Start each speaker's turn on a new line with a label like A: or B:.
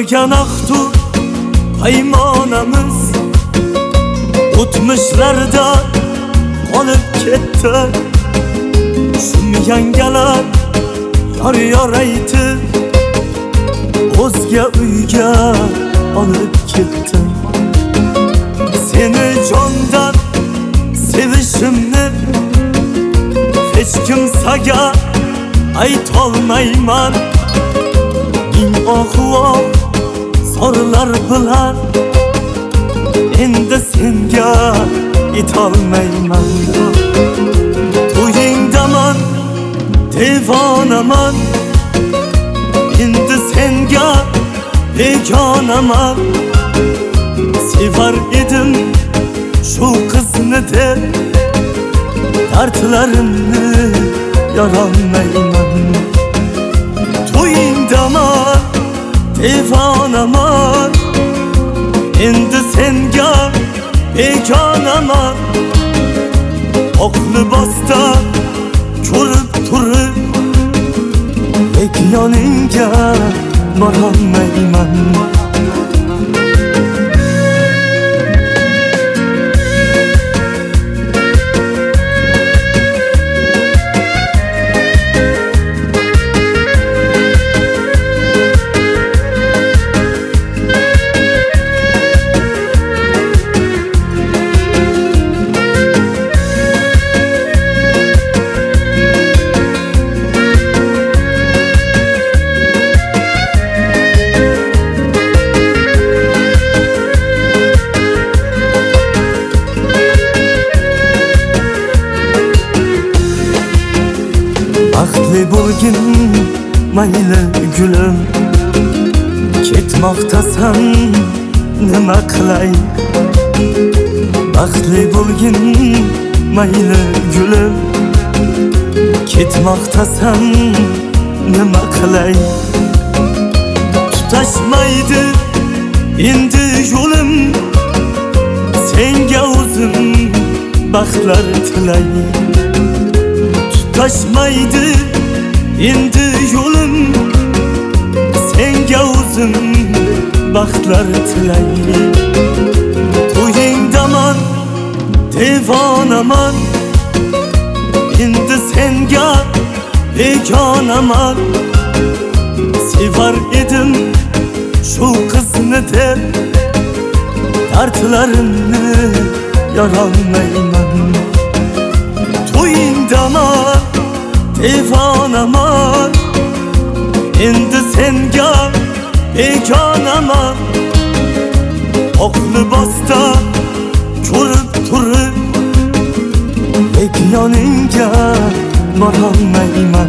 A: Yanaxtur paymonamiz o'tmishlarda qolib ketdi. Shum yangalar yor aytib o'zga uyga olib ketdi. Seni jondan sevishimni hech kimsaga aytolmayman. Ming ohu sorlar bilan endi senga aytolmayman. To'yingdaman devonaman, endi senga begonaman. Sevar edim shu qizni deb dardlarimni yorolmayman. To'yingdaman devonaman, endi senga begonaman. Oq libosda ko'rib turib lek yoningga borolmayman. Baxtli bo'lgin mayli gulim, ketmoqdasan nima qilay. Baxtli bo'lgin mayli gulim, ketmoqdasan nima qilay. Tutashmaydi endi yo'lim, senga o'zim baxtlar tilay. Tutashmaydi endi yo'lim, senga o'zim baxtlar tilay. To'yingdaman devonaman, endi senga begonaman. Sevar edim shu qizni deb dardlarimni yorolmayman. To'yingdaman devonaman, endi senga begonaman. Oq libosda ko'rib turib lek yoningga borolmayman.